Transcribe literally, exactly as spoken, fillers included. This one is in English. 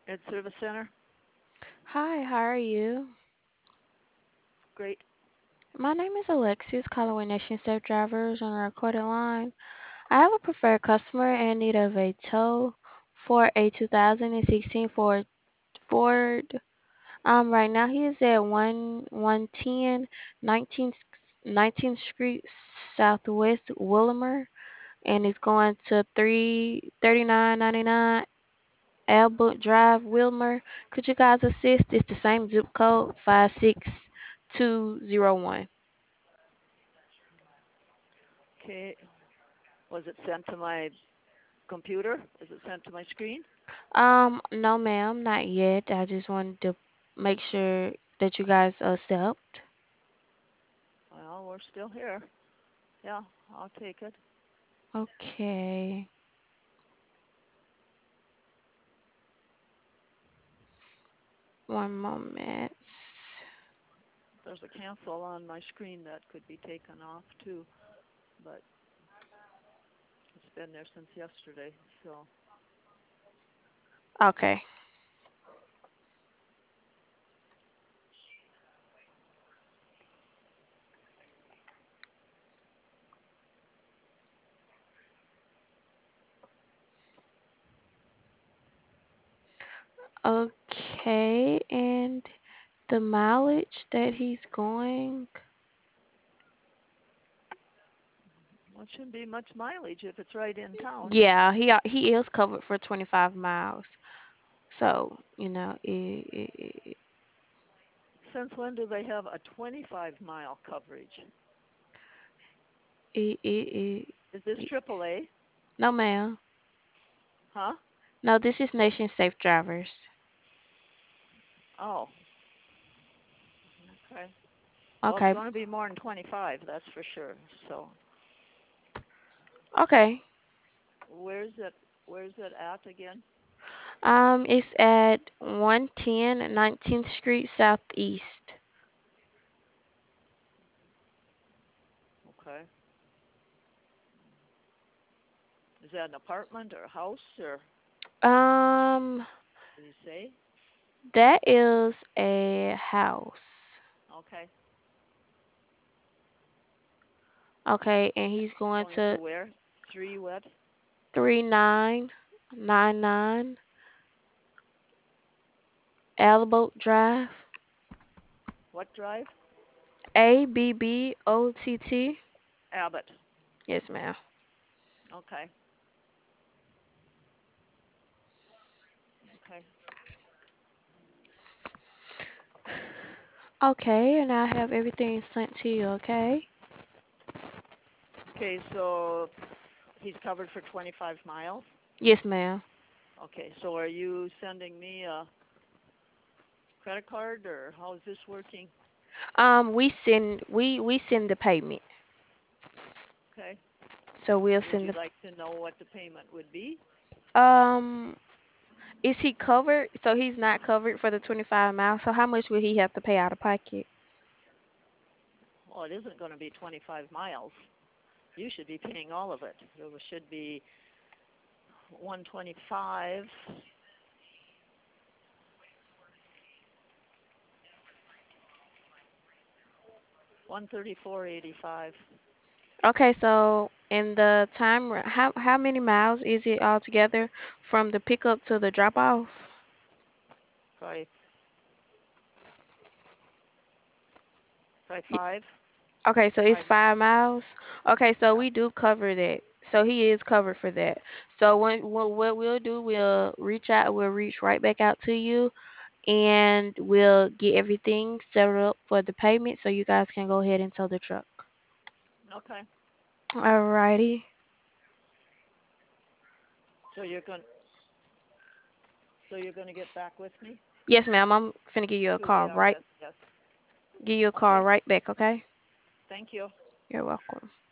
Ed Service Center. Hi, how are you? Great. My name is Alexis, calling with Nation Safe Drivers on a recorded line. I have a preferred customer in need of a tow for a two thousand sixteen Ford. Ford. Um, right now he is at one one ten nineteenth nineteenth Street Southwest Wilmer, and it's going to three thirty nine ninety nine Albert Drive, Wilmer. Could you guys assist? It's the same zip code, five six two zero one. Okay. Was it sent to my computer? Is it sent to my screen? Um, no, ma'am, not yet. I just wanted to make sure that you guys accept. Well, we're still here. Yeah, I'll take it. Okay, one moment. There's a cancel on my screen that could be taken off too, but it's been there since yesterday. So, Okay, okay, and the mileage that he's going. well, it shouldn't be much mileage if it's right in town. Yeah, he he is covered for twenty-five miles. So, you know, it, it, Since when do they have a twenty-five mile coverage? it, it, it, Is this it triple A? no, ma'am. Huh? No, this is Nation Safe Drivers. Oh, okay. Well, it's Okay, going to be more than twenty-five, that's for sure. So, okay. where's it? Where's it at again? Um, it's at one ten nineteenth Street Southeast. Okay. Is that an apartment or a house or Um, did he say? that is a house. Okay. Okay, and he's going Going to to where? Three what? three nine nine nine Alboat Drive. What drive? A B B O T T. Abbott. Yes, ma'am. Okay. Okay. Okay, and I have everything sent to you, okay? Okay, so he's covered for twenty-five miles. Yes, ma'am. Okay, so are you sending me a credit card or how is this working? Um, we send we we send the payment. Okay. So we'll Would send you the like to know what the payment would be? um is he covered? So he's not covered for the twenty-five miles. So how much will he have to pay out of pocket? Well, it isn't going to be twenty-five miles. You should be paying all of it. It should be one twenty-five, one thirty-four eighty-five. Okay, so in the time, r- how how many miles is it altogether from the pickup to the drop off? Probably probably five, Okay, so it's five. five miles. Okay, so Yeah. we do cover that. So he is covered for that. So when what, what we'll do, we'll reach out, we'll reach right back out to you, and we'll get everything set up for the payment, so you guys can go ahead and tow the truck. Okay. Alrighty. So you're going so you're going to get back with me Yes, ma'am. I'm finna give you a to the call right, office. Yes. give you a call Okay. right back. Okay. Thank you. You're welcome.